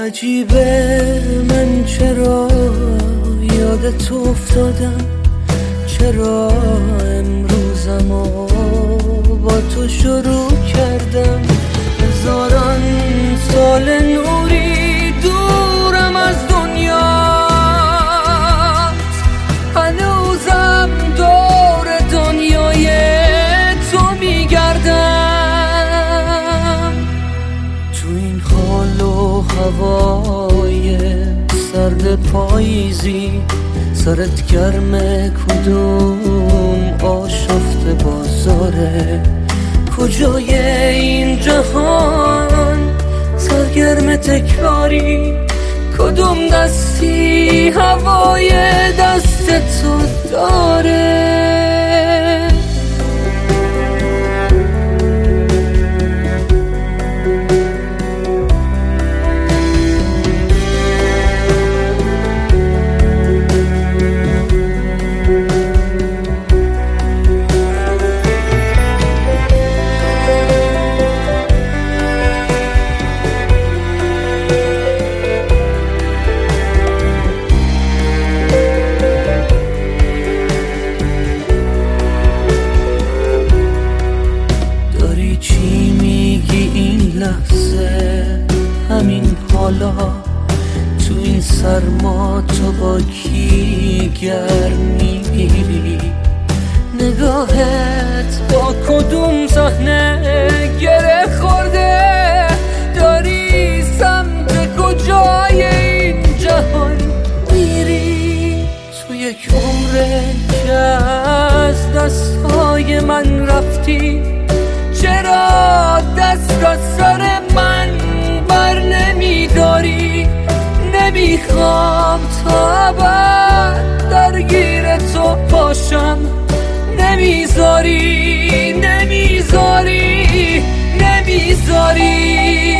عجیبه من چرا یادت افتادم، چرا امروزمو با تو شروع کردم. هزاران سال نوری دورم از دنیا، هنوزم دور دنیای تو میگردم. تو این حال و هوای سرد پاییزی، سرت گرمه کدوم آشفته بازاره، کجای این جهان سرگرم تکراری، کدوم دستی هوای دست تو داره. همین حالا تو این سرما تو با کی گرمی میری؟ نگاهت با کدوم صحنه گره خورده؟ داری سمت کجای این جهان میری؟ تو یک عمره که از دستهای من رفتی، چرا دست از سر من بر نمیداری؟ نمیخوام تا ابد درگیر تو باشم، نمیذاری نمیذاری نمیذاری.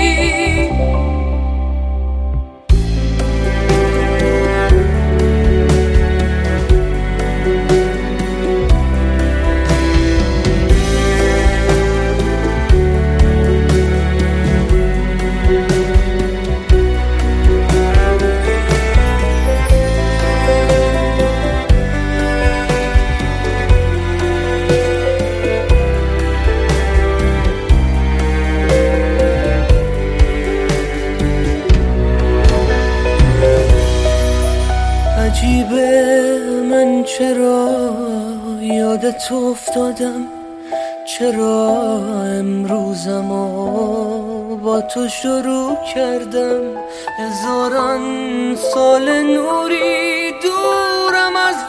عجیبه من چرا یادت افتادم، چرا امروزمو با تو شروع کردم. هزاران سال نوری دورم از